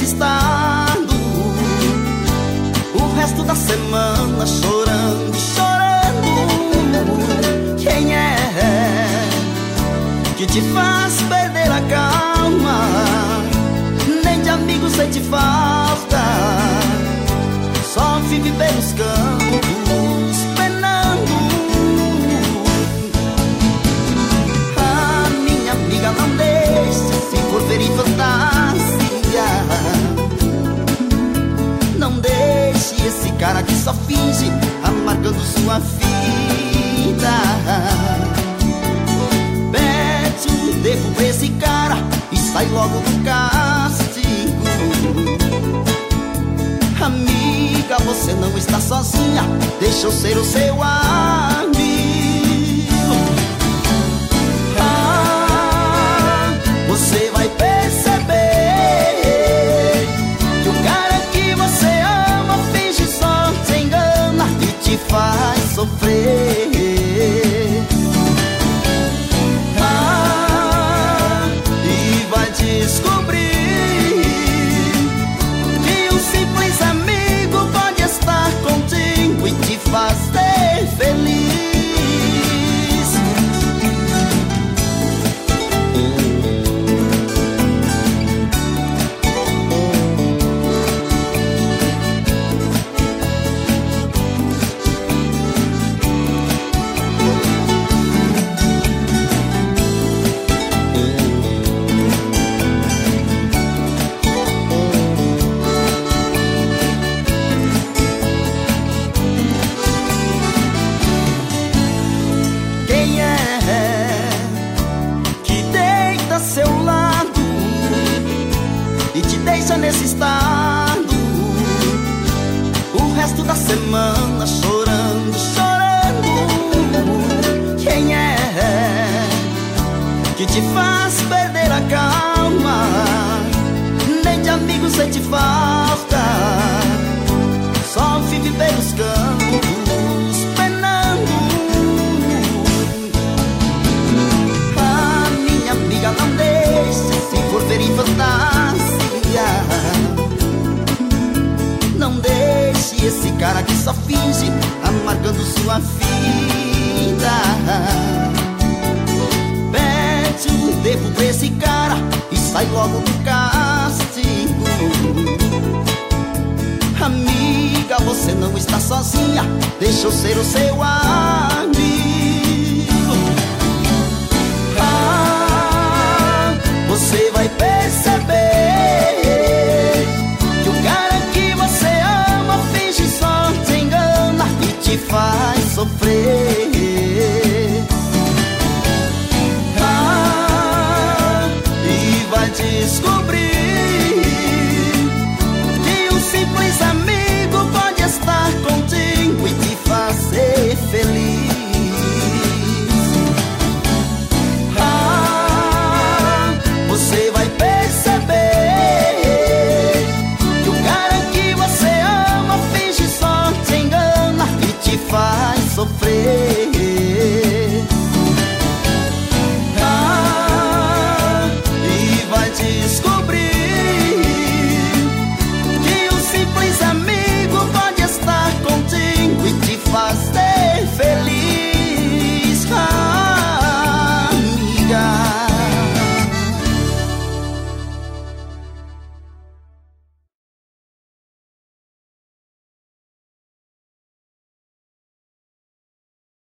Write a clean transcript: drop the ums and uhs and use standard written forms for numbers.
nesse estado, o resto da semana chorando, chorando. Quem é que te faz perder a calma? Nem de amigos sente falta, só vive pelos campos penando. A minha amiga, não deixe, se for ver em fantasia, não deixe esse cara que só finge, amargando sua vida. Pede um devo pra esse cara e sai logo do castigo. Amiga, você não está sozinha, deixa eu ser o seu amigo. Você vai perceber que o cara que você ama finge só te engana e te faz sofrer. E vai descobrir que um simples amigo pode estar contigo e te fazer feliz. Nesse estado, o resto da semana chorando, chorando. Quem é que te faz perder a calma? Nem de amigos sente falta, só vive pelos campos penando. A minha amiga, não deixe, se for ver em fantasia, não deixe esse cara que só finge, amargando sua vida. Pede um devo pra esse cara e sai logo do castigo. Amiga, você não está sozinha, deixa eu ser o seu amigo.